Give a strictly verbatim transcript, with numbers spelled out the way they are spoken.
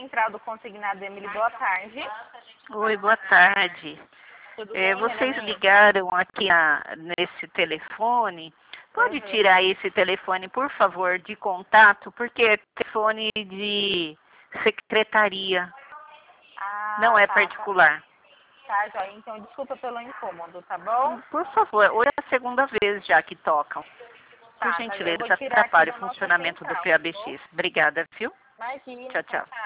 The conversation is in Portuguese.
Central do Consignado, Emily. Boa tarde. Oi, boa tarde. Tudo É, bem, vocês Renaninha? ligaram aqui na, nesse telefone. Pode Uhum. tirar esse telefone, por favor, de contato, porque é telefone de secretaria, Ah, não é tá, tá, particular. tá, joia. Então, desculpa pelo incômodo, tá bom? Por favor, hoje é a segunda vez já que tocam. Por Tá, tá, eu gentileza, vou tirar aqui atrapalhe o da nossa funcionamento do central, tá bom? P A B X. Obrigada, viu? Imagina, Tchau, tchau, tchau. tchau.